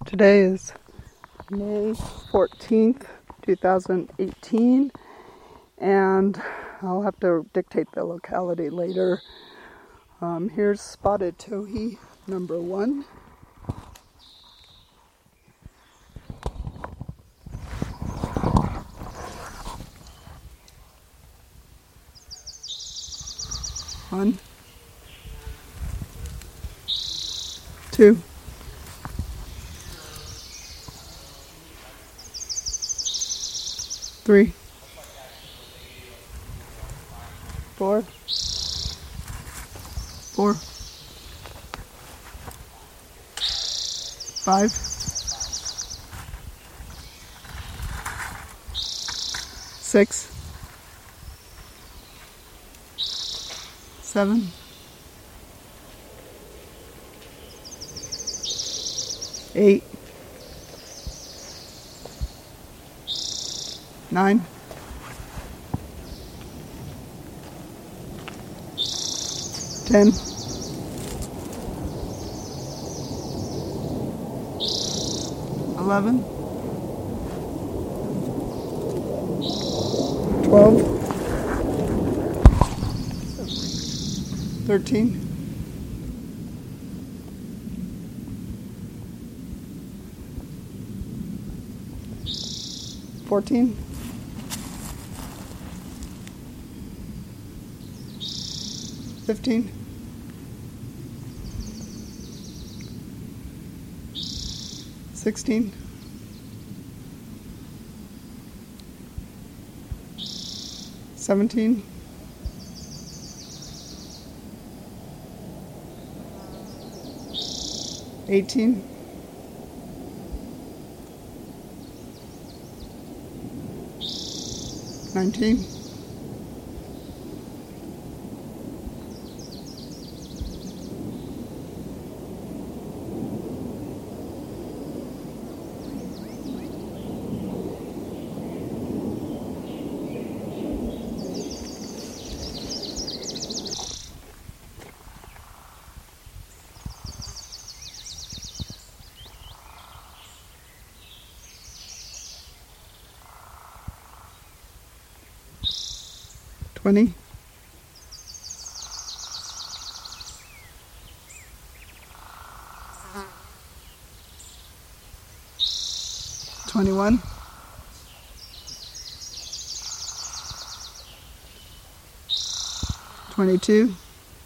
Today is May 14th, 2018, and I'll have to dictate the locality later. Here's spotted towhee number 1. One, two, three, 4, 5, 6, 7, 8, 9, 10, 11, 12, 13, 14, 15, 16, 17, 18, 19, 20, 21, 22,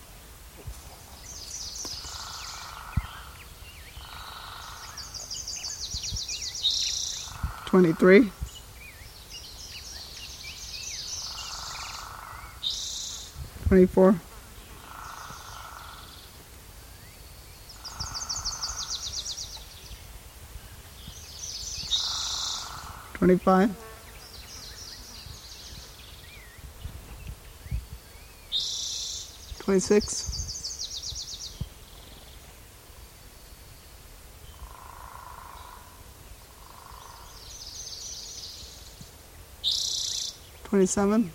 23, 24, 25, 26, 27,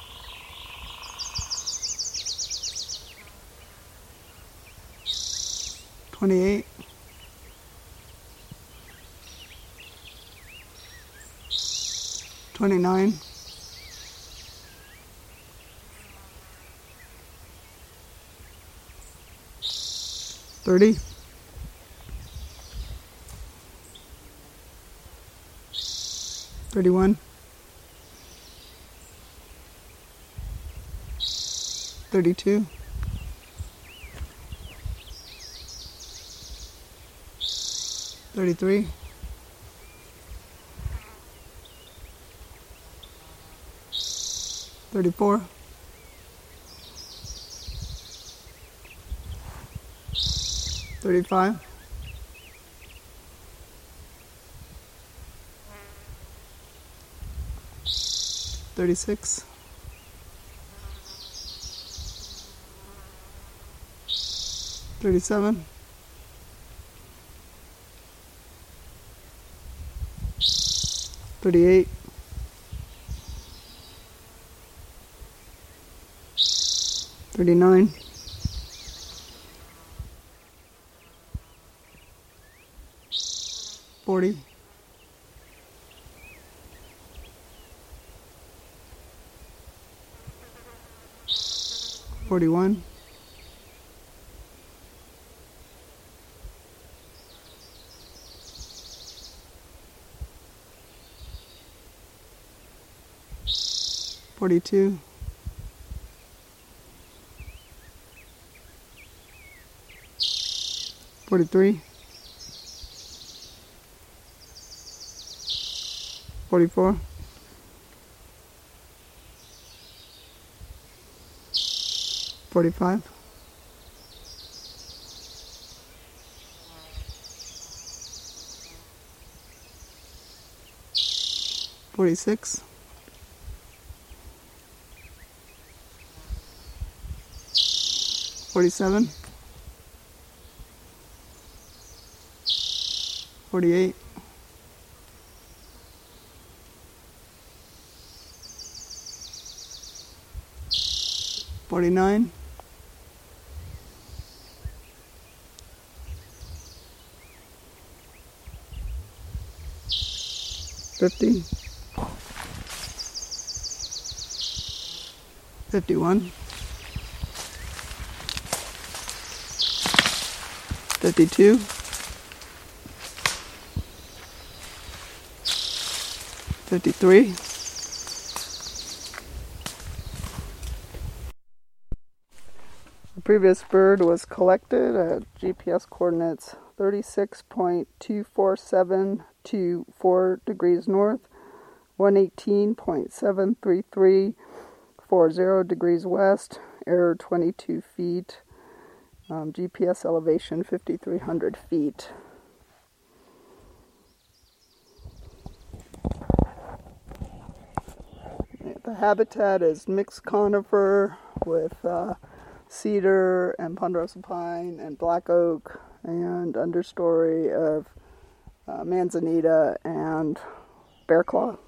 28, 29, 30, 31, 32, 33, 34, 35, 36, 37, 38, 39, 40, 40, 41, 42, 43, 44, 45, 46, 47, 48, 49, 50, 51, 52, 53, the previous bird was collected at GPS coordinates 36.24724 degrees north, 118.73340 degrees west, error 22 feet, GPS elevation 5,300 feet. The habitat is mixed conifer with cedar and ponderosa pine and black oak, and understory of manzanita and bear claw.